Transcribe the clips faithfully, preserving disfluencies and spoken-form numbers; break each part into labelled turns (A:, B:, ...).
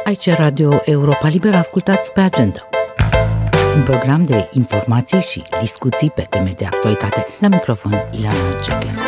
A: Aici Radio Europa Liberă, ascultați pe Agenda, un program de informații și discuții pe teme de actualitate. La microfon, Ileana Cerchescu.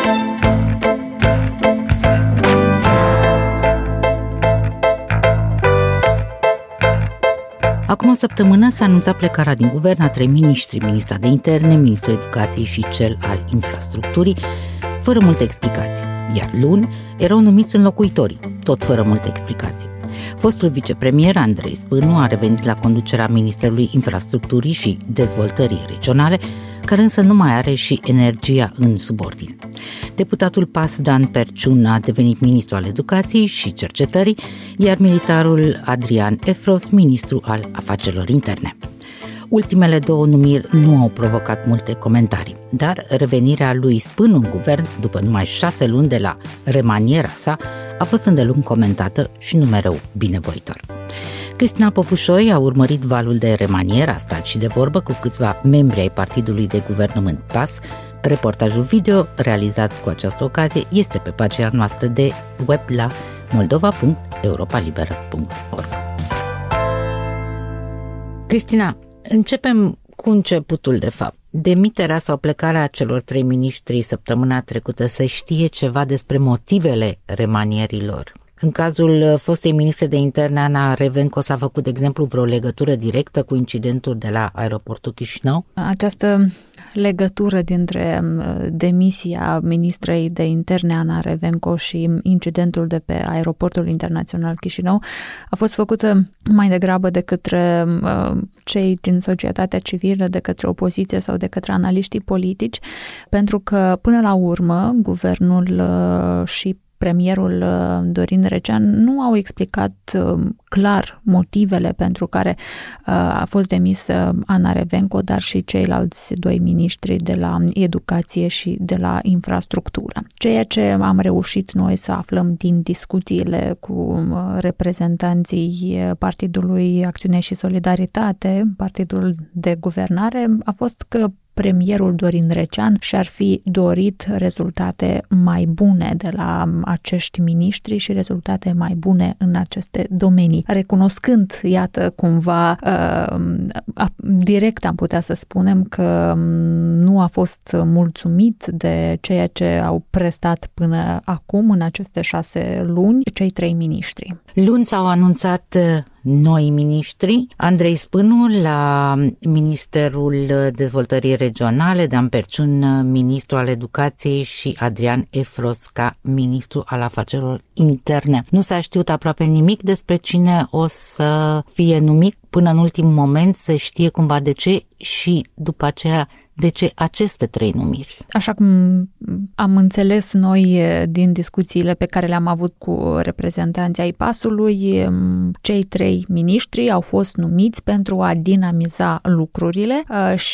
A: Acum o săptămână s-a anunțat plecarea din guvern a trei miniștri, ministra de interne, ministrul educației și cel al infrastructurii, fără multe explicații. Iar luni erau numiți înlocuitorii, tot fără multe explicații. Fostul vicepremier Andrei Spânu a revenit la conducerea Ministerului Infrastructurii și Dezvoltării Regionale, care însă nu mai are și energia în subordine. Deputatul P A S Dan Perciun a devenit ministru al Educației și Cercetării, iar militarul Adrian Efros, ministru al Afacerilor Interne. Ultimele două numiri nu au provocat multe comentarii, dar revenirea lui Spânu în guvern, după numai șase luni de la remaniera sa, a fost îndelung comentată și nu mereu binevoitor. Cristina Popușoi a urmărit valul de remanier, a stat și de vorbă cu câțiva membri ai partidului de guvernământ P A S. Reportajul video realizat cu această ocazie este pe pagina noastră de web la moldova punct europa liberă punct org. Cristina, începem cu începutul, de fapt. Demiterea sau plecarea celor trei miniștri săptămâna trecută, se știe ceva despre motivele remanierilor? În cazul fostei ministre de interne Ana Revenco s-a făcut, de exemplu, vreo legătură directă cu incidentul de la aeroportul Chișinău?
B: Această legătură dintre demisia ministrei de interne Ana Revenco și incidentul de pe aeroportul internațional Chișinău a fost făcută mai degrabă de către cei din societatea civilă, de către opoziție sau de către analiștii politici, pentru că până la urmă guvernul și premierul Dorin Recean nu au explicat clar motivele pentru care a fost demisă Ana Revenco, dar și ceilalți doi miniștri de la educație și de la infrastructură. Ceea ce am reușit noi să aflăm din discuțiile cu reprezentanții Partidului Acțiune și Solidaritate, partidul de guvernare, a fost că premierul Dorin Recean și-ar fi dorit rezultate mai bune de la acești miniștri și rezultate mai bune în aceste domenii. Recunoscând, iată, cumva, uh, direct am putea să spunem că nu a fost mulțumit de ceea ce au prestat până acum, în aceste șase luni, cei trei miniștri.
A: Luni s-au anunțat noi miniștri, Andrei Spânu la Ministerul Dezvoltării Regionale, Dan Perciun, ministru al Educației și Adrian Efros ca ministru al Afacerilor Interne. Nu s-a știut aproape nimic despre cine o să fie numit până în ultimul moment, se știe cumva de ce și după aceea de ce aceste trei numiri.
B: Așa cum am înțeles noi din discuțiile pe care le-am avut cu reprezentanții ai P A S-ului, cei trei miniștri au fost numiți pentru a dinamiza lucrurile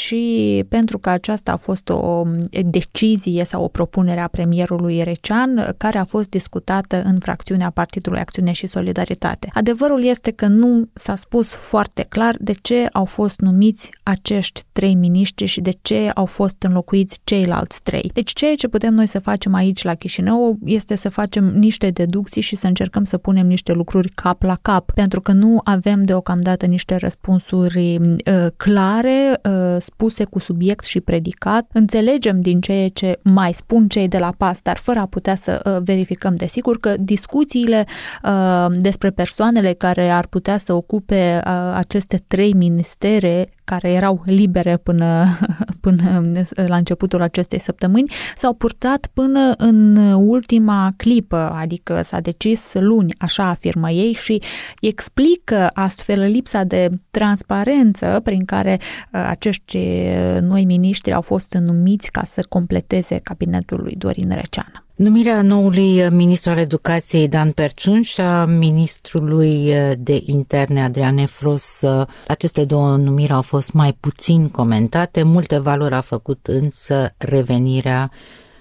B: și pentru că aceasta a fost o decizie sau o propunere a premierului Recean care a fost discutată în fracțiunea Partidului Acțiune și Solidaritate. Adevărul este că nu s-a spus foarte clar de ce au fost numiți acești trei miniștri și de ce au fost înlocuiți ceilalți trei. Deci ceea ce putem noi să facem aici la Chișinău este să facem niște deducții și să încercăm să punem niște lucruri cap la cap, pentru că nu avem deocamdată niște răspunsuri uh, clare, uh, spuse cu subiect și predicat. Înțelegem din ceea ce mai spun cei de la P A S, dar fără a putea să uh, verificăm. Desigur că discuțiile uh, despre persoanele care ar putea să ocupe uh, aceste trei ministere care erau libere până, până la începutul acestei săptămâni, s-au purtat până în ultima clipă, adică s-a decis luni, așa afirmă ei, și explică astfel lipsa de transparență prin care acești noi miniștri au fost numiți ca să completeze cabinetul lui Dorin Recean.
A: Numirea noului ministru al Educației Dan Perciun și a ministrului de interne Adrian Efros, aceste două numiri au fost mai puțin comentate, multe valori a făcut însă revenirea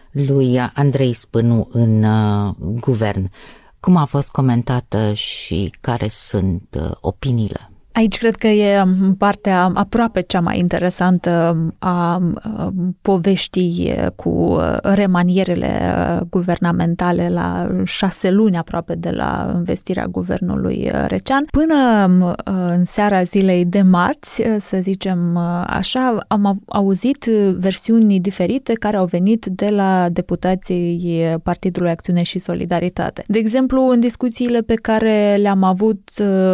A: lui Andrei Spânu în uh, guvern. Cum a fost comentată și care sunt uh, opiniile?
B: Aici cred că e partea aproape cea mai interesantă a poveștii cu remanierele guvernamentale la șase luni aproape de la învestirea guvernului Recean. Până în seara zilei de marți, să zicem așa, am auzit versiuni diferite care au venit de la deputații Partidului Acțiune și Solidaritate. De exemplu, în discuțiile pe care le-am avut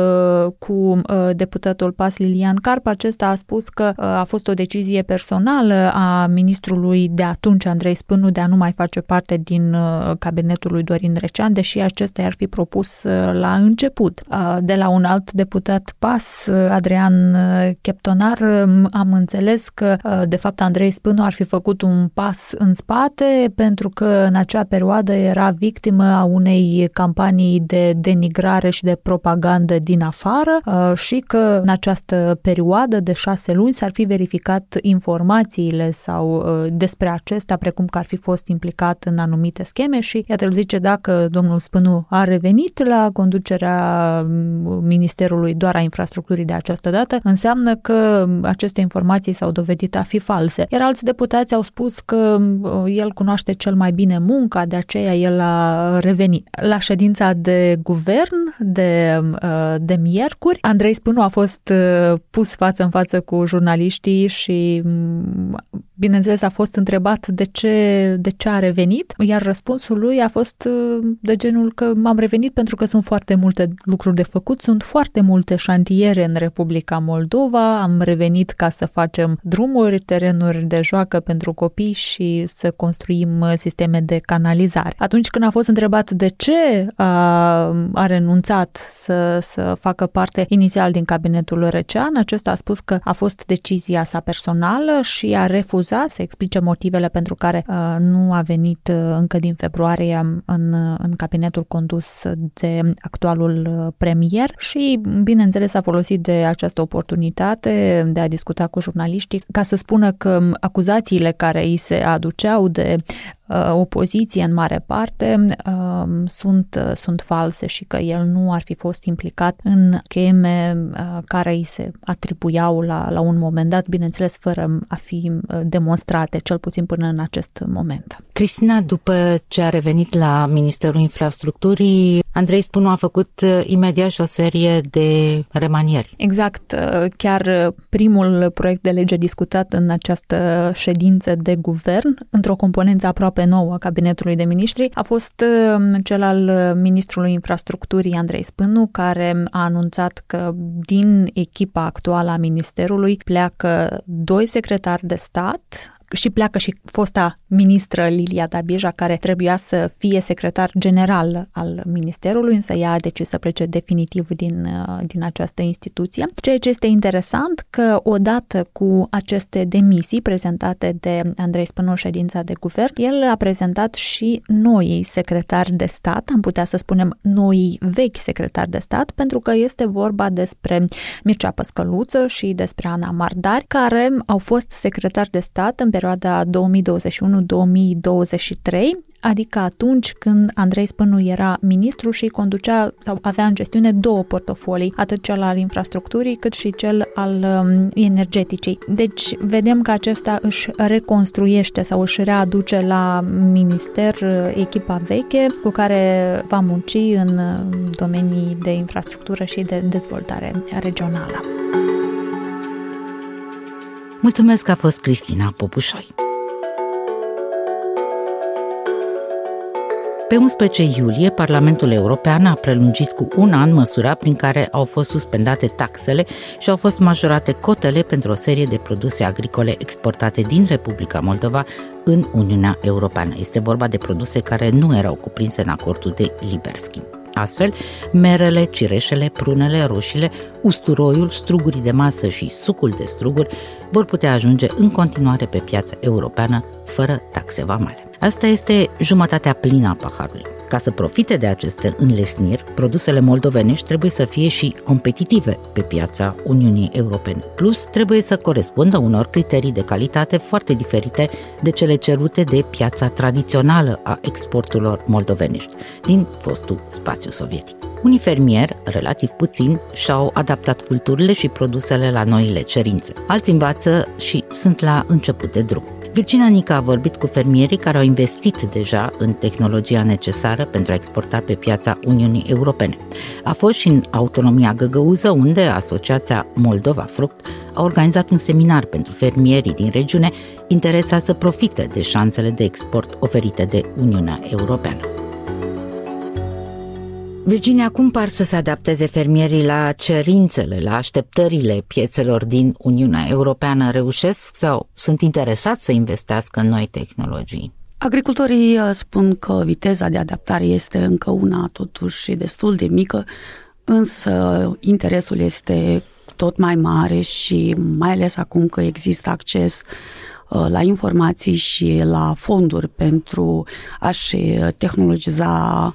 B: cu deputatul P A S Lilian Carp, acesta a spus că a fost o decizie personală a ministrului de atunci, Andrei Spânu, de a nu mai face parte din cabinetul lui Dorin Recean, deși acesta i-ar fi propus la început. De la un alt deputat P A S, Adrian Cheptonar, am înțeles că de fapt Andrei Spânu ar fi făcut un pas în spate pentru că în acea perioadă era victimă a unei campanii de denigrare și de propagandă din afară și că în această perioadă de șase luni s-ar fi verificat informațiile sau despre acesta, precum că ar fi fost implicat în anumite scheme și iată, îl zice, dacă domnul Spânu a revenit la conducerea Ministerului doar a Infrastructurii de această dată, înseamnă că aceste informații s-au dovedit a fi false. Iar alți deputați au spus că el cunoaște cel mai bine munca, de aceea el a revenit. La ședința de guvern de, de miercuri, Andrei Spânu a fost pus față în față cu jurnaliștii și, bineînțeles, a fost întrebat de ce, de ce a revenit, iar răspunsul lui a fost de genul că am revenit pentru că sunt foarte multe lucruri de făcut, sunt foarte multe șantiere în Republica Moldova, am revenit ca să facem drumuri, terenuri de joacă pentru copii și să construim sisteme de canalizare. Atunci când a fost întrebat de ce a, a renunțat să, să facă parte inițial din cabinetul Recean, acesta a spus că a fost decizia sa personală și a refuzat să explice motivele pentru care uh, nu a venit uh, încă din februarie în, în cabinetul condus de actualul premier și, bineînțeles, a folosit de această oportunitate de a discuta cu jurnaliștii ca să spună că acuzațiile care îi se aduceau de opoziție în mare parte sunt, sunt false și că el nu ar fi fost implicat în scheme care îi se atribuiau la, la un moment dat, bineînțeles fără a fi demonstrate, cel puțin până în acest moment.
A: Cristina, după ce a revenit la Ministerul Infrastructurii, Andrei Spânu a făcut imediat și o serie de remanieri.
B: Exact, chiar primul proiect de lege discutat în această ședință de guvern, într-o componență aproape nouă a cabinetului de miniștri, a fost cel al ministrului Infrastructurii Andrei Spânu, care a anunțat că din echipa actuală a ministerului pleacă doi secretari de stat și pleacă și fosta ministră Lilia Dabija, care trebuia să fie secretar general al ministerului, însă ea a decis să plece definitiv din, din această instituție. Ceea ce este interesant că odată cu aceste demisii prezentate de Andrei Spânu în ședința de guvern, el a prezentat și noi secretari de stat, am putea să spunem noi vechi secretari de stat, pentru că este vorba despre Mircea Păscăluță și despre Ana Mardari, care au fost secretari de stat în perioada două mii douăzeci și unu două mii douăzeci și trei, adică atunci când Andrei Spânu era ministru și conducea sau avea în gestiune două portofolii, atât cel al infrastructurii cât și cel al um, energeticii. Deci vedem că acesta își reconstruiește sau își readuce la minister echipa veche cu care va munci în domenii de infrastructură și de dezvoltare regională.
A: Mulțumesc că a fost Cristina Popușoi. Pe unsprezece iulie, Parlamentul European a prelungit cu un an măsura prin care au fost suspendate taxele și au fost majorate cotele pentru o serie de produse agricole exportate din Republica Moldova în Uniunea Europeană. Este vorba de produse care nu erau cuprinse în acordul de liber schimb. Astfel, merele, cireșele, prunele, roșiile, usturoiul, strugurii de masă și sucul de struguri vor putea ajunge în continuare pe piața europeană fără taxe vamale. Asta este jumătatea plină a paharului. Ca să profite de aceste înlesniri, produsele moldovenești trebuie să fie și competitive pe piața Uniunii Europene. Plus, trebuie să corespundă unor criterii de calitate foarte diferite de cele cerute de piața tradițională a exporturilor moldovenești din fostul spațiu sovietic. Unii fermieri, relativ puțini, și-au adaptat culturile și produsele la noile cerințe. Alții învață și sunt la început de drum. Virginia Nica a vorbit cu fermierii care au investit deja în tehnologia necesară pentru a exporta pe piața Uniunii Europene. A fost și în autonomia găgăuză, unde Asociația Moldova Fruct a organizat un seminar pentru fermierii din regiune interesați să profite de șansele de export oferite de Uniunea Europeană. Virginia, cum par să se adapteze fermierii la cerințele, la așteptările piețelor din Uniunea Europeană? Reușesc sau sunt interesați să investească în noi tehnologii?
C: Agricultorii spun că viteza de adaptare este încă una totuși destul de mică, însă interesul este tot mai mare și mai ales acum că există acces la informații și la fonduri pentru a-și tehnologiza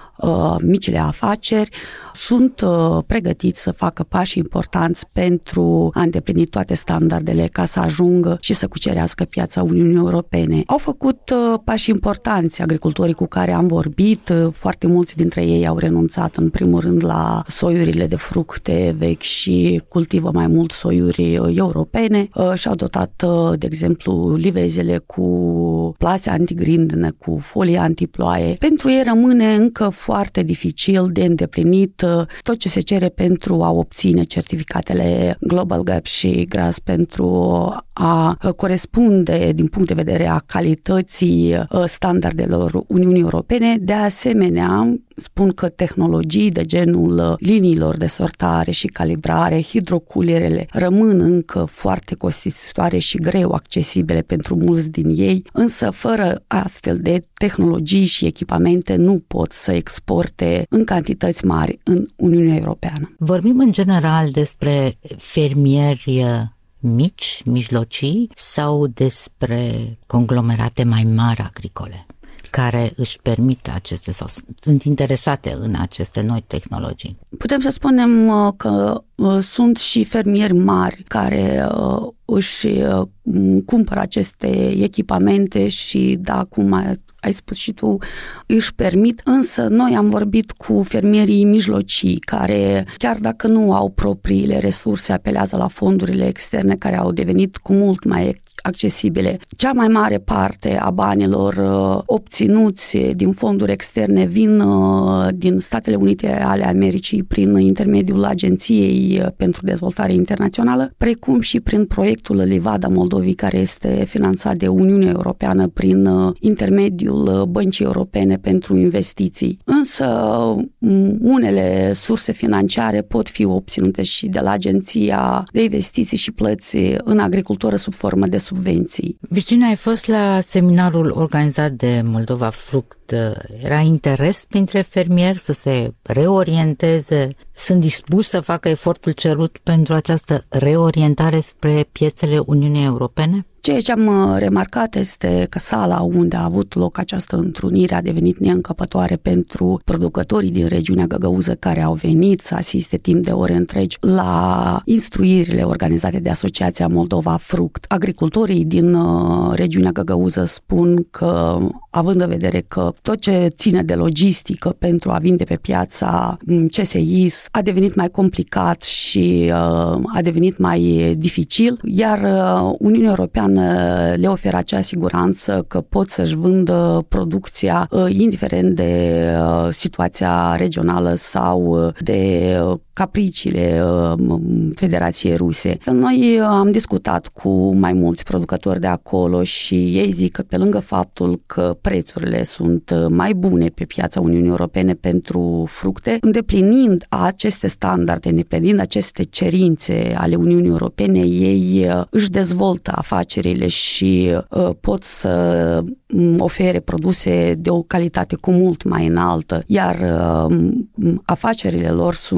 C: micile afaceri, sunt pregătiți să facă pași importanți pentru a îndeplini toate standardele ca să ajungă și să cucerească piața Uniunii Europene. Au făcut pași importanți agricultorii cu care am vorbit, foarte mulți dintre ei au renunțat în primul rând la soiurile de fructe vechi și cultivă mai mult soiuri europene și-au dotat, de exemplu, livezele cu plase antigrindină, cu folie antiploaie. Pentru ei rămâne încă foarte dificil de îndeplinit tot ce se cere pentru a obține certificatele Global Gap și G R A S pentru a corespunde din punct de vedere a calității standardelor Uniunii Europene. De asemenea, spun că tehnologii de genul liniilor de sortare și calibrare, hidroculerele, rămân încă foarte costisitoare și greu accesibile pentru mulți din ei, însă fără astfel de tehnologii și echipamente nu pot să exporte în cantități mari în Uniunea Europeană.
A: Vorbim în general despre fermieri mici, mijlocii sau despre conglomerate mai mari agricole care își permit aceste sau sunt interesate în aceste noi tehnologii?
C: Putem să spunem că sunt și fermieri mari care își cumpără aceste echipamente și, da, cum ai spus și tu, își permit, însă noi am vorbit cu fermierii mijlocii care, chiar dacă nu au propriile resurse, apelează la fondurile externe care au devenit cu mult mai accesibile. Cea mai mare parte a banilor uh, obținuți din fonduri externe vin uh, din Statele Unite ale Americii prin intermediul Agenției pentru Dezvoltare Internațională, precum și prin proiectul Livada Moldovei, care este finanțat de Uniunea Europeană prin uh, intermediul Băncii Europene pentru Investiții. Însă unele surse financiare pot fi obținute și de la Agenția de Investiții și Plăți în Agricultură sub formă de subvenții.
A: Virginia, ai fost la seminarul organizat de Moldova Fruct. Era interes printre fermieri să se reorienteze? Sunt dispuși să facă efortul cerut pentru această reorientare spre piețele Uniunii Europene?
C: Ceea ce am remarcat este că sala unde a avut loc această întrunire a devenit neîncăpătoare pentru producătorii din regiunea Găgăuză care au venit să asiste timp de ore întregi la instruirile organizate de Asociația Moldova Fruct. Agricultorii din regiunea Găgăuză spun că, având în vedere că tot ce ține de logistică pentru a vinde pe piața C S I S a devenit mai complicat și a devenit mai dificil, iar Uniunea Europeană le oferă acea siguranță că pot să-și vândă producția indiferent de situația regională sau de capriciile Federației Ruse. Noi am discutat cu mai mulți producători de acolo și ei zic că pe lângă faptul că prețurile sunt mai bune pe piața Uniunii Europene pentru fructe, îndeplinind aceste standarde, îndeplinind aceste cerințe ale Uniunii Europene, ei își dezvoltă afacerile și pot să ofere produse de o calitate cu mult mai înaltă, iar afacerile lor sunt mai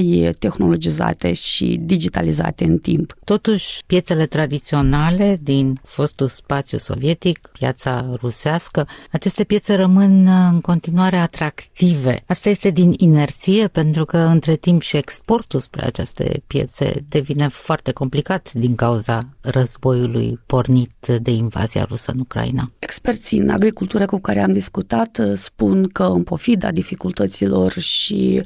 C: mai tehnologizate și digitalizate în timp.
A: Totuși, piețele tradiționale din fostul spațiu sovietic, piața rusească, aceste piețe rămân în continuare atractive. Asta este din inerție, pentru că între timp și exportul spre aceste piețe devine foarte complicat din cauza războiului pornit de invazia rusă în Ucraina.
C: Experții în agricultură cu care am discutat spun că în pofida dificultăților și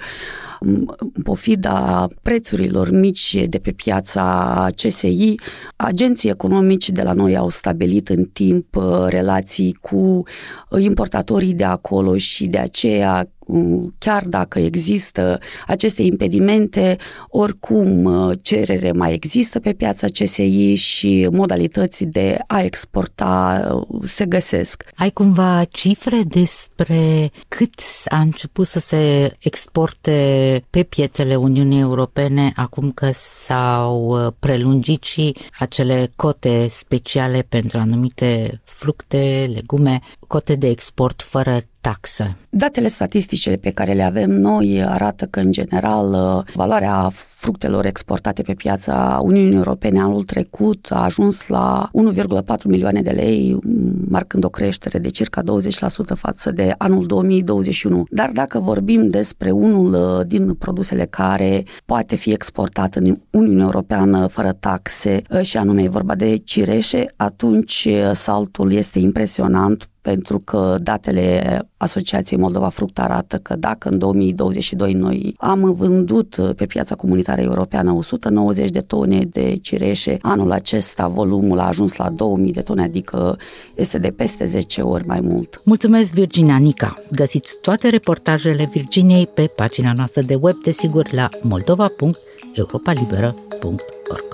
C: în pofida prețurilor mici de pe piața C S I, agenții economici de la noi au stabilit în timp relații cu importatorii de acolo și de aceea, chiar dacă există aceste impedimente, oricum cerere mai există pe piața C S I și modalități de a exporta se găsesc.
A: Ai cumva cifre despre cât a început să se exporte pe piețele Uniunii Europene acum că s-au prelungit și acele cote speciale pentru anumite fructe, legume, cote de export fără taxă?
C: Datele statistice pe care le avem noi arată că, în general, valoarea fructelor exportate pe piața Uniunii Europene anul trecut a ajuns la unu virgulă patru milioane de lei, marcând o creștere de circa douăzeci la sută față de anul două mii douăzeci și unu. Dar dacă vorbim despre unul din produsele care poate fi exportat în Uniunea Europeană fără taxe, și anume e vorba de cireșe, atunci saltul este impresionant, pentru că datele Asociației Moldova Fruct arată că dacă în două mii douăzeci și doi noi am vândut pe piața comunitară europeană o sută nouăzeci de tone de cireșe, anul acesta volumul a ajuns la două mii de tone, adică este de peste zece ori mai mult.
A: Mulțumesc, Virginia Nica! Găsiți toate reportajele Virginiei pe pagina noastră de web, desigur, la moldova punct europa liberă punct org.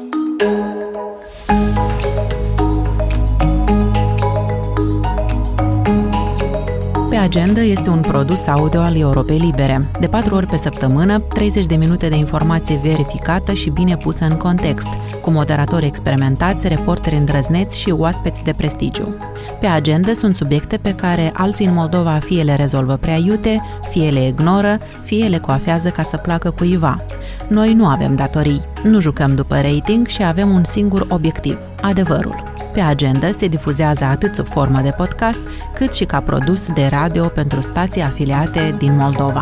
D: Pe Agenda este un produs audio al Europei Libere. De patru ori pe săptămână, treizeci de minute de informație verificată și bine pusă în context, cu moderatori experimentați, reporteri îndrăzneți și oaspeți de prestigiu. Pe Agenda sunt subiecte pe care alții în Moldova fie le rezolvă prea iute, fie le ignoră, fie le coafează ca să placă cuiva. Noi nu avem datorii, nu jucăm după rating și avem un singur obiectiv, adevărul. Pe Agenda se difuzează atât sub formă de podcast, cât și ca produs de radio pentru stații afiliate din Moldova.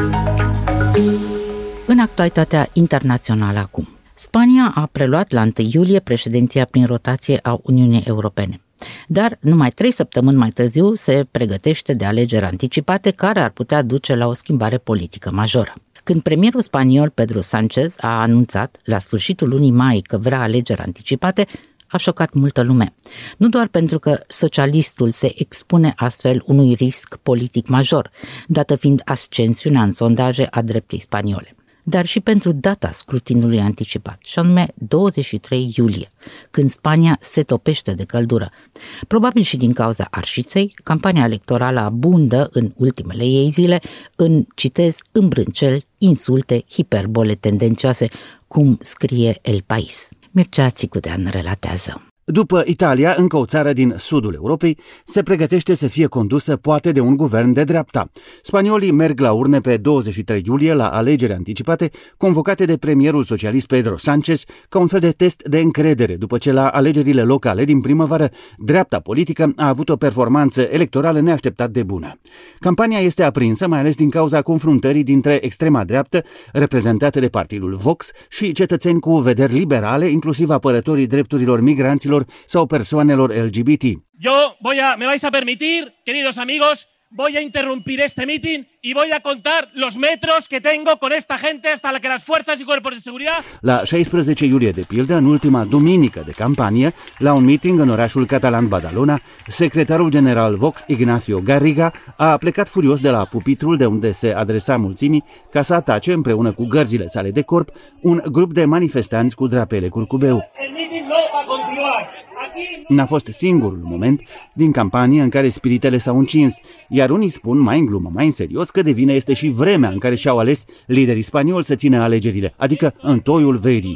A: În actualitatea internațională acum, Spania a preluat la întâi iulie președinția prin rotație a Uniunii Europene. Dar numai trei săptămâni mai târziu se pregătește de alegeri anticipate care ar putea duce la o schimbare politică majoră. Când premierul spaniol Pedro Sánchez a anunțat la sfârșitul lunii mai că vrea alegeri anticipate, a șocat multă lume. Nu doar pentru că socialistul se expune astfel unui risc politic major, dată fiind ascensiunea în sondaje a dreptei spaniole, dar și pentru data scrutinului anticipat, și anume douăzeci și trei iulie, când Spania se topește de căldură. Probabil și din cauza arșiței, campania electorală abundă în ultimele ei zile în, citez, îmbrânceli, insulte, hiperbole tendențioase, cum scrie El País. Mircea Țicudean relatează.
E: După Italia, încă o țară din sudul Europei se pregătește să fie condusă poate de un guvern de dreapta. Spaniolii merg la urne pe douăzeci și trei iulie la alegeri anticipate convocate de premierul socialist Pedro Sánchez ca un fel de test de încredere după ce la alegerile locale din primăvară dreapta politică a avut o performanță electorală neașteptat de bună. Campania este aprinsă mai ales din cauza confruntării dintre extrema dreaptă, reprezentată de partidul Vox, și cetățeni cu vederi liberale, inclusiv apărătorii drepturilor migranților sau persoanelor L G B T.
F: Yo voy a, me vais a permitir, queridos amigos, voy a interrumpir este meeting y voy a contar los metros que tengo con esta gente hasta la que las fuerzas y cuerpos de seguridad...
E: La șaisprezece iulie, de pildă, în ultima duminică de campanie, la un meeting în orașul catalan Badalona, secretarul general Vox, Ignacio Garriga, a plecat furios de la pupitrul de unde se adresa mulțimii ca să atace, împreună cu gărzile sale de corp, un grup de manifestanți cu drapele curcubeu. N-a fost singurul moment din campanie în care spiritele s-au încins, iar unii spun, mai în glumă, mai în serios, că de vină este și vremea în care și-au ales liderii spanioli să țină alegerile, adică în toiul verii.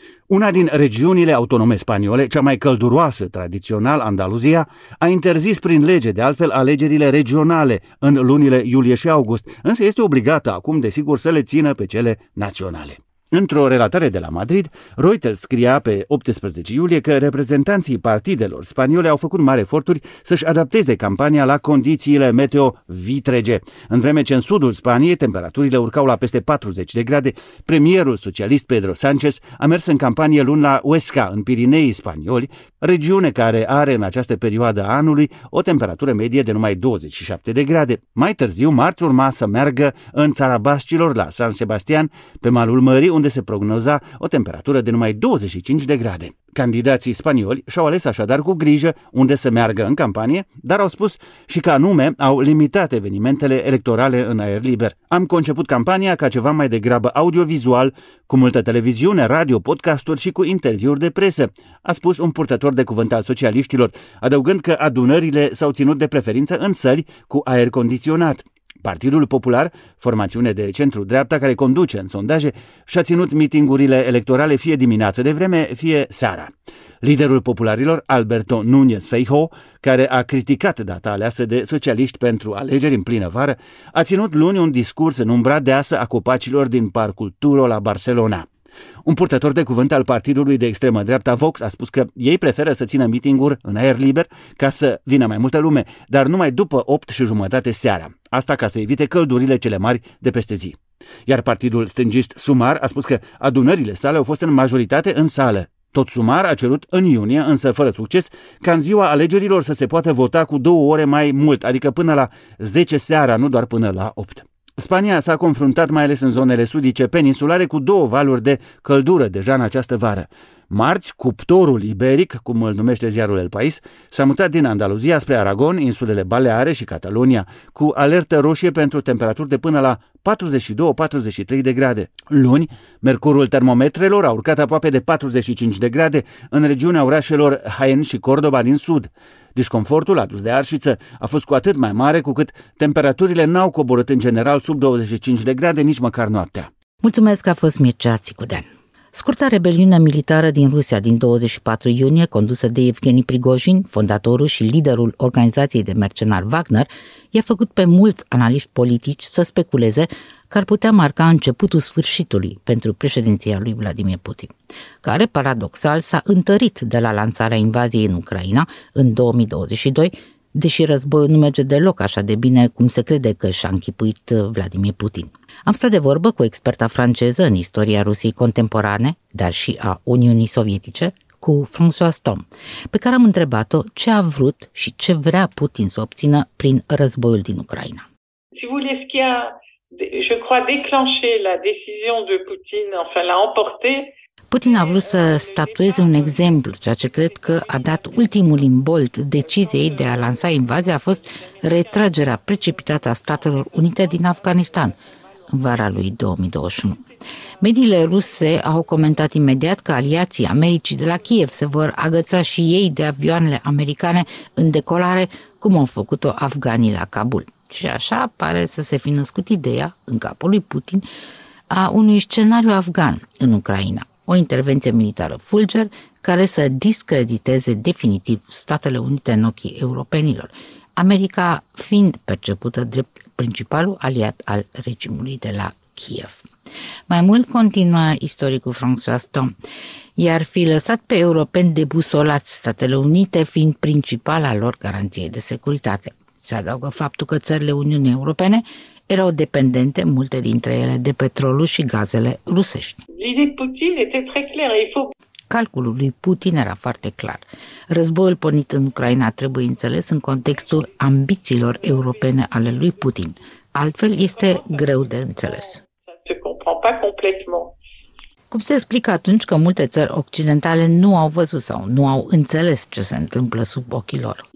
E: Una din regiunile autonome spaniole, cea mai călduroasă tradițional, Andaluzia, a interzis prin lege de altfel alegerile regionale în lunile iulie și august, însă este obligată acum, desigur, să le țină pe cele naționale. Într-o relatare de la Madrid, Reuters scria pe optsprezece iulie că reprezentanții partidelor spaniole au făcut mari eforturi să-și adapteze campania la condițiile meteo vitrege. În vreme ce în sudul Spaniei temperaturile urcau la peste patruzeci de grade, premierul socialist Pedro Sánchez a mers în campanie luni la Huesca, în Pirineii spanioli, regiune care are în această perioadă a anului o temperatură medie de numai douăzeci și șapte de grade. Mai târziu, marți urma să meargă în țara Bascilor, la San Sebastian, pe malul mării, unde se prognoza o temperatură de numai douăzeci și cinci de grade. Candidații spanioli și-au ales așadar cu grijă unde să meargă în campanie, dar au spus și că anume au limitat evenimentele electorale în aer liber. Am conceput campania ca ceva mai degrabă audiovizual, cu multă televiziune, radio, podcasturi și cu interviuri de presă, a spus un purtător de cuvânt al socialiștilor, adăugând că adunările s-au ținut de preferință în săli cu aer condiționat. Partidul Popular, formațiune de centru-dreapta care conduce în sondaje, și-a ținut mitingurile electorale fie dimineață de vreme, fie seara. Liderul popularilor, Alberto Núñez Feijóo, care a criticat data aleasă de socialiști pentru alegeri în plină vară, a ținut luni un discurs în umbra deasă a copacilor din Parcul Turo la Barcelona. Un purtător de cuvânt al partidului de extremă dreapta Vox a spus că ei preferă să țină mitinguri în aer liber ca să vină mai multă lume, dar numai după opt și jumătate seara. Asta ca să evite căldurile cele mari de peste zi. Iar partidul stângist Sumar a spus că adunările sale au fost în majoritate în sală. Tot Sumar a cerut în iunie, însă fără succes, ca în ziua alegerilor să se poată vota cu două ore mai mult, adică până la zece seara, nu doar până la opt. Spania s-a confruntat, mai ales în zonele sudice peninsulare, cu două valuri de căldură deja în această vară. Marți, cuptorul iberic, cum îl numește ziarul El País, s-a mutat din Andaluzia spre Aragon, insulele Baleare și Catalonia, cu alertă roșie pentru temperaturi de până la patruzeci și doi - patruzeci și trei de grade. Luni, mercurul termometrelor a urcat aproape de patruzeci și cinci de grade în regiunea orașelor Jaén și Córdoba din sud. Disconfortul adus de arșiță a fost cu atât mai mare cu cât temperaturile n-au coborât în general sub douăzeci și cinci de grade nici măcar noaptea.
A: Mulțumesc că a fost Mircea Țicudean. Scurta rebeliune militară din Rusia din douăzeci și patru iunie, condusă de Evgeni Prigojin, fondatorul și liderul organizației de mercenari Wagner, i-a făcut pe mulți analiști politici să speculeze că ar putea marca începutul sfârșitului pentru președinția lui Vladimir Putin, care, paradoxal, s-a întărit de la lansarea invaziei în Ucraina în două mii douăzeci și doi, deși războiul nu merge deloc așa de bine cum se crede că și-a închipuit Vladimir Putin. Am stat de vorbă cu experta franceză în istoria Rusiei contemporane, dar și a Uniunii Sovietice, cu François Tom, pe care am întrebat-o ce a vrut și ce vrea Putin să obțină prin războiul din Ucraina.
G: Si vous voulez, ce qui a, je crois, déclenché la décision de Poutine, enfin l'a emporté.
A: Putin a vrut să statueze un exemplu, ceea ce cred că a dat ultimul imbold deciziei de a lansa invazia a fost retragerea precipitată a Statelor Unite din Afganistan în vara lui două mii douăzeci și unu. Mediile ruse au comentat imediat că aliații Americii de la Kiev se vor agăța și ei de avioanele americane în decolare, cum au făcut-o afganii la Kabul. Și așa pare să se fi născut ideea, în capul lui Putin, a unui scenariu afgan în Ucraina. O intervenție militară fulger care să discrediteze definitiv Statele Unite în ochii europenilor, America fiind percepută drept principalul aliat al regimului de la Kiev. Mai mult continua istoricul François Tom, i-ar fi lăsat pe europeni debusolați, Statele Unite fiind principala lor garanție de securitate. Se adaugă faptul că țările Uniunii Europene erau dependente, multe dintre ele, de petrolul și gazele rusești. Calculul lui Putin era foarte clar. Războiul pornit în Ucraina trebuie înțeles în contextul ambițiilor europene ale lui Putin. Altfel este greu de înțeles. Cum se explică atunci că multe țări occidentale nu au văzut sau nu au înțeles ce se întâmplă sub ochii lor?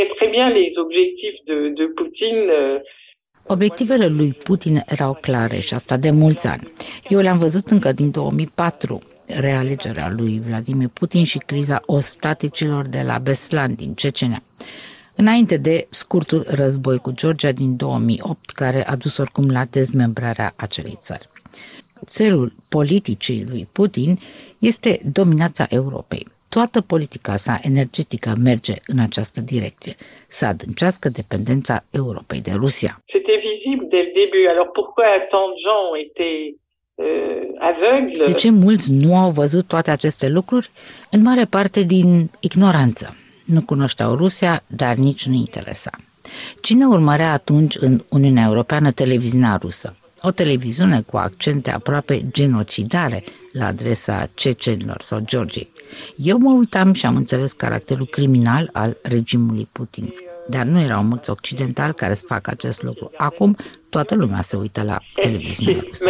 A: Obiectivele lui Putin erau clare și asta de mulți ani. Eu le-am văzut încă din două mii patru, realegerea lui Vladimir Putin și criza ostaticilor de la Beslan din Cecenia, înainte de scurtul război cu Georgia din două mii opt, care a dus oricum la dezmembrarea acelei țări. țelul politicii lui Putin este dominația Europei. Toată politica sa energetică merge în această direcție, să adâncească dependența Europei de Rusia.
G: C'était visible dès le début. Alors pourquoi tant de gens ont été euh, aveugles?
A: De ce mulți nu au văzut toate aceste lucruri? În mare parte din ignoranță. Nu cunoșteau Rusia, dar nici nu interesa. Cine urmărea atunci în Uniunea Europeană televiziunea rusă? O televiziune cu accente aproape genocidare la adresa cecenilor sau Georgiei. Eu mă uitam și am înțeles caracterul criminal al regimului Putin. Dar nu erau mulți occidentali care să facă acest lucru. Acum toată lumea se uită la televiziunea rusă.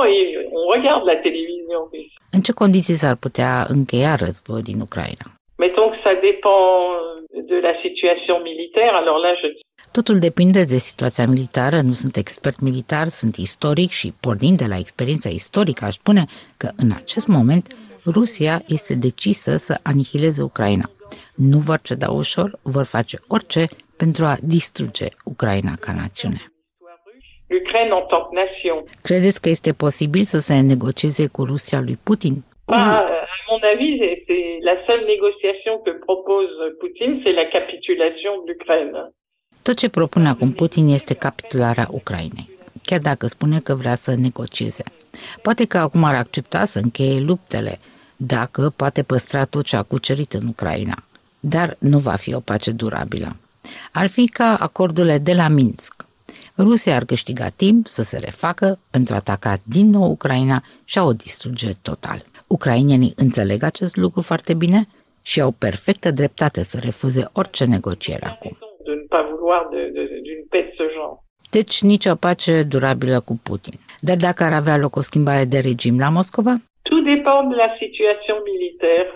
A: În ce condiții s-ar putea încheia războiul din Ucraina?
G: Mettons que ça dépend de la situation militaire, alors là je...
A: Totul depinde de situația militară, nu sunt expert militar, sunt istoric și, pornind de la experiența istorică, aș spune că în acest moment Rusia este decisă să anihileze Ucraina. Nu vor ceda ușor, vor face orice pentru a distruge Ucraina ca națiune.
G: L'Ukraine en tant que nation.
A: Credeți că este posibil să se negocieze cu Rusia lui Putin?
G: Ah, à mon avis, c'est la seule négociation que propose Poutine, c'est la capitulation de l'Ukraine.
A: Tot ce propune acum Putin este capitularea Ucrainei, chiar dacă spune că vrea să negocieze. Poate că acum ar accepta să încheie luptele, dacă poate păstra tot ce a cucerit în Ucraina, dar nu va fi o pace durabilă. Ar fi ca acordurile de la Minsk. Rusia ar câștiga timp să se refacă pentru a ataca din nou Ucraina și a o distruge total. Ucrainenii înțeleg acest lucru foarte bine și au perfectă dreptate să refuze orice negociere acum. Deci nicio pace durabilă cu Putin. Dar dacă ar avea loc o schimbare de regim la Moscova?
G: Tout dépend de la situation militaire.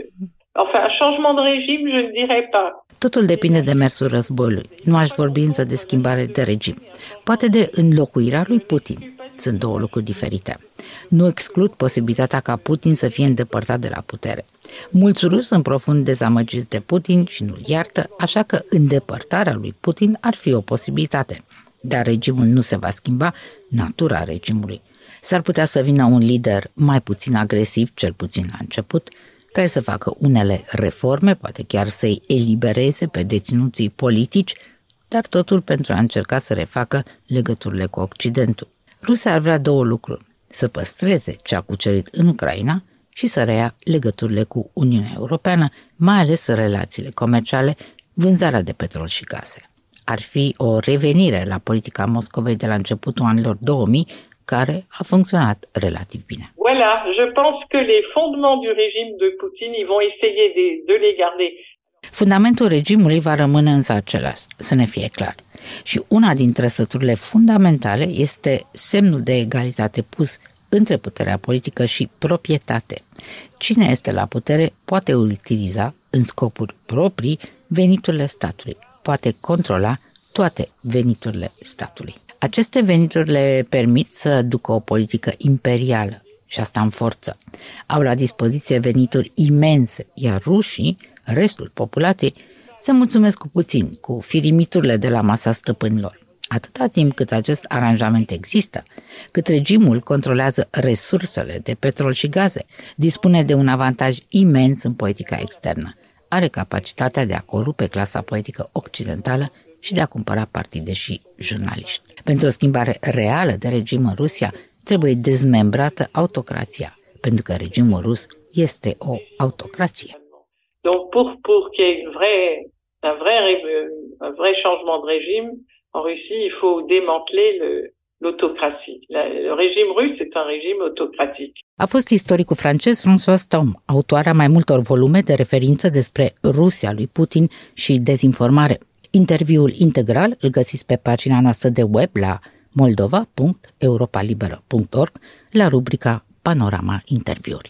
G: Enfin, un changement de régime, je ne dirais pas.
A: Totul depinde de mersul războiului. Nu aș vorbi însă de schimbare de regim. Poate de înlocuirea lui Putin. Sunt două lucruri diferite. Nu exclud posibilitatea ca Putin să fie îndepărtat de la putere. Mulți ruși sunt profund dezamăgiți de Putin și nu-l iartă, așa că îndepărtarea lui Putin ar fi o posibilitate. Dar regimul nu se va schimba, natura regimului. S-ar putea să vină un lider mai puțin agresiv, cel puțin la început, care să facă unele reforme, poate chiar să-i elibereze pe deținuții politici, dar totul pentru a încerca să refacă legăturile cu Occidentul. Rusia ar vrea două lucruri, să păstreze ce a cucerit în Ucraina și să reia legăturile cu Uniunea Europeană, mai ales relațiile comerciale, vânzarea de petrol și gaze. Ar fi o revenire la politica Moscovei de la începutul anilor două mii, care a funcționat relativ bine.
G: Voilà, je pense que les fondements du régime de Poutine, ils vont essayer de, de les garder.
A: Fundamentul regimului va rămâne însă același, să ne fie clar. Și una dintre trăsăturile fundamentale este semnul de egalitate pus între puterea politică și proprietate. Cine este la putere poate utiliza în scopuri proprii veniturile statului, poate controla toate veniturile statului. Aceste venituri le permit să ducă o politică imperială și asta în forță. Au la dispoziție venituri imense, iar rușii, restul populației, se mulțumesc cu puțin, cu firimiturile de la masa stăpânilor. Atâta timp cât acest aranjament există, cât regimul controlează resursele de petrol și gaze, dispune de un avantaj imens în politica externă, are capacitatea de a corupe clasa politică occidentală și de a cumpăra partide și jurnaliști. Pentru o schimbare reală de regim în Rusia, trebuie dezmembrată autocrația, pentru că regimul rus este o autocrație.
G: Donc pour pour qu'il y ait une vraie un vrai un vrai changement de régime en Russie, il faut démanteler le l'autocratie. Le régime russe est un régime autocratique.
A: A fost istoricul francez François Thom, autoarea mai multor volume de referință despre Rusia lui Putin și dezinformare. Interviul integral îl găsiți pe pagina noastră de web la moldova punct europalibera punct org la rubrica Panorama Interviuri.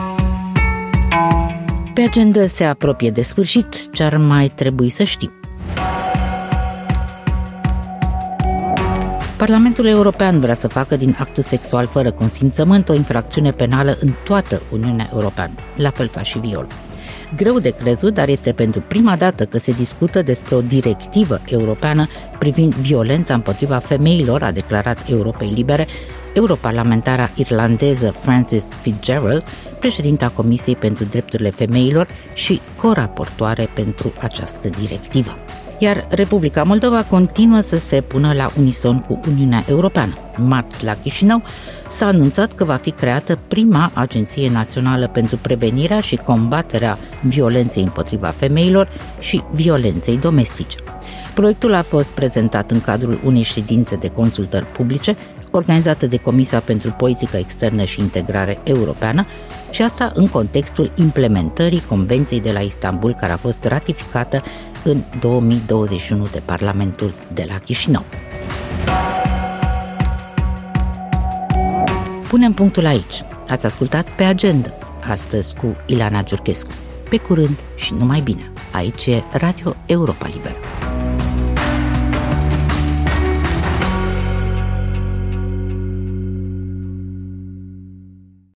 A: Pe agenda se apropie de sfârșit, ce ar mai trebui să știm. Parlamentul European vrea să facă din actul sexual fără consimțământ o infracțiune penală în toată Uniunea Europeană, la fel ca și violul. Greu de crezut, dar este pentru prima dată că se discută despre o directivă europeană privind violența împotriva femeilor, a declarat Europei Libere, europarlamentara irlandeză Frances Fitzgerald, președinta Comisiei pentru Drepturile Femeilor și coraportoare pentru această directivă. Iar Republica Moldova continuă să se pună la unison cu Uniunea Europeană. Marți, la Chișinău, s-a anunțat că va fi creată prima Agenție Națională pentru Prevenirea și Combaterea Violenței împotriva femeilor și violenței domestice. Proiectul a fost prezentat în cadrul unei ședințe de consultări publice organizată de Comisia pentru Politică Externă și Integrare Europeană, și asta în contextul implementării Convenției de la Istanbul, care a fost ratificată în două mii douăzeci și unu de Parlamentul de la Chișinău. Punem punctul aici. Ați ascultat Pe Agenda, astăzi cu Ileana Giurchescu. Pe curând și numai bine. Aici e Radio Europa Liberă.